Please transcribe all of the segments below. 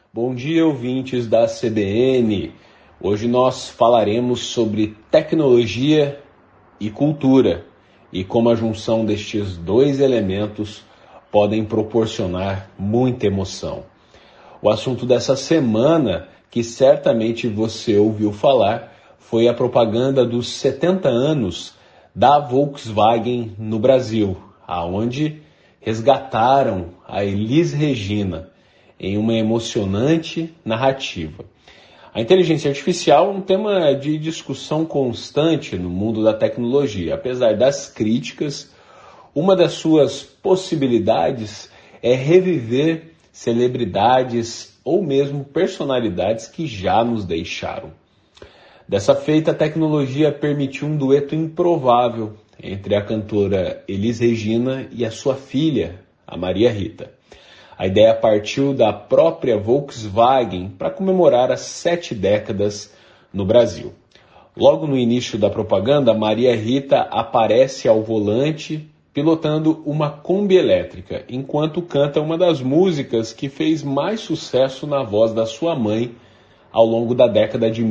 Bom dia, ouvintes da CBN. Hoje nós falaremos sobre tecnologia e cultura e como a junção destes dois elementos podem proporcionar muita emoção. O assunto dessa semana, que certamente você ouviu falar, foi a propaganda dos 70 anos da Volkswagen no Brasil, aonde resgataram a Elis Regina em uma emocionante narrativa. A inteligência artificial é um tema de discussão constante no mundo da tecnologia. Apesar das críticas, uma das suas possibilidades é reviver celebridades ou mesmo personalidades que já nos deixaram. Dessa feita, a tecnologia permitiu um dueto improvável entre a cantora Elis Regina e a sua filha, a Maria Rita. A ideia partiu da própria Volkswagen para comemorar as 7 décadas no Brasil. Logo no início da propaganda, Maria Rita aparece ao volante pilotando uma Kombi elétrica, enquanto canta uma das músicas que fez mais sucesso na voz da sua mãe ao longo da década de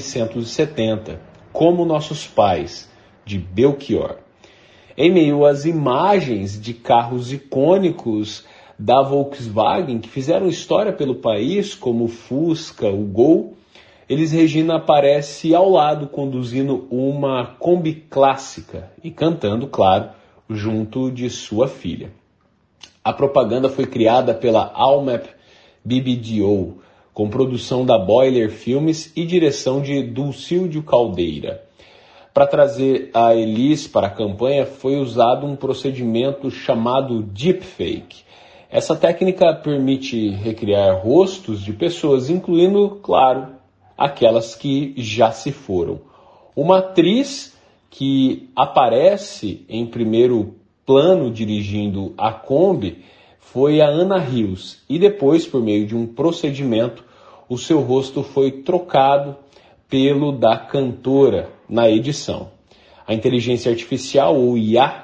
1970, Como Nossos Pais, de Belchior. Em meio às imagens de carros icônicos da Volkswagen que fizeram história pelo país, como o Fusca, o Gol, Elis Regina aparece ao lado conduzindo uma Kombi clássica e cantando, claro, junto de sua filha. A propaganda foi criada pela Almap BBDO, com produção da Boiler Filmes e direção de Dulcídio Caldeira. Para trazer a Elis para a campanha foi usado um procedimento chamado Deepfake. Essa técnica permite recriar rostos de pessoas, incluindo, claro, aquelas que já se foram. Uma atriz que aparece em primeiro plano dirigindo a Kombi foi a Ana Rios, e depois, por meio de um procedimento, o seu rosto foi trocado pelo da cantora na edição. A inteligência artificial, ou IA,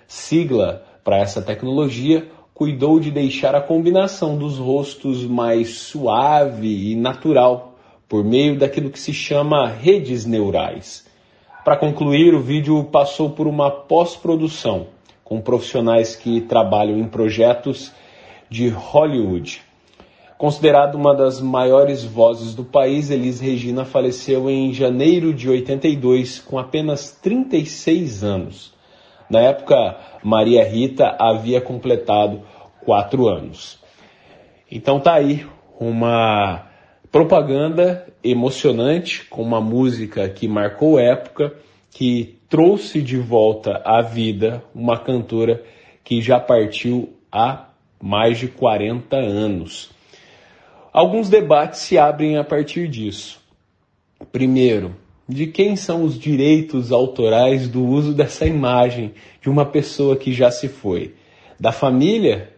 sigla para essa tecnologia, cuidou de deixar a combinação dos rostos mais suave e natural, por meio daquilo que se chama redes neurais. Para concluir, o vídeo passou por uma pós-produção, com profissionais que trabalham em projetos de Hollywood. Considerada uma das maiores vozes do país, Elis Regina faleceu em janeiro de 82, com apenas 36 anos. Na época, Maria Rita havia completado 4 anos. Então tá aí uma propaganda emocionante, com uma música que marcou época, que trouxe de volta à vida uma cantora que já partiu há mais de 40 anos. Alguns debates se abrem a partir disso. Primeiro, de quem são os direitos autorais do uso dessa imagem de uma pessoa que já se foi? Da família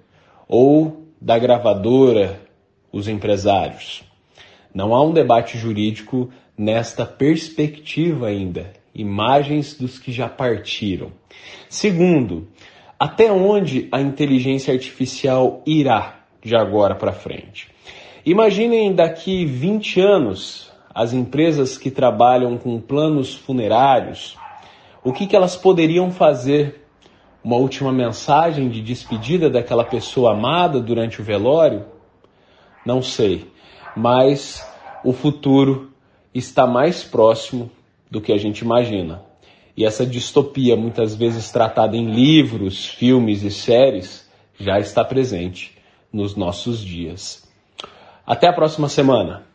ou da gravadora, os empresários? Não há um debate jurídico nesta perspectiva ainda. Imagens dos que já partiram. Segundo, até onde a inteligência artificial irá de agora para frente? Imaginem daqui 20 anos as empresas que trabalham com planos funerários, o que elas poderiam fazer? Uma última mensagem de despedida daquela pessoa amada durante o velório? Não sei, mas o futuro está mais próximo do que a gente imagina. E essa distopia, muitas vezes tratada em livros, filmes e séries, já está presente nos nossos dias. Até a próxima semana.